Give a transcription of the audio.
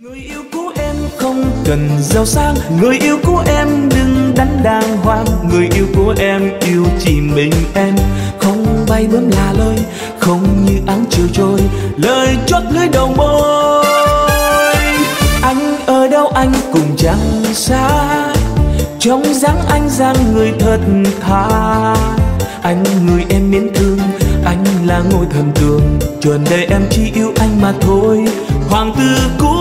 Người yêu của em không cần giàu sang, người yêu của em đừng đánh đàng hoàng. Người yêu của em yêu chỉ mình em, không bay bướm là lời, không như áng chiều trôi, lời chót lưỡi đầu môi. Anh ở đâu anh cũng chẳng xa, trong dáng anh dáng người thật thà. Anh người em mến thương, anh là ngôi thần tượng, trọn đời em chỉ yêu anh mà thôi. Hoàng tử của